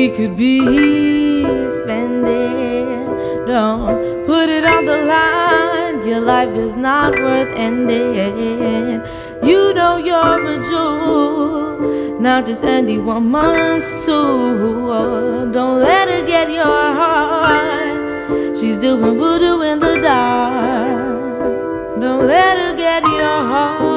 we could be spending. Don't put it on the line. Your life is not worth ending. You know you're a jewel, not just anyone wants to. Don't let her get your heart. She's doing voodoo in the dark. Don't let her get your heart.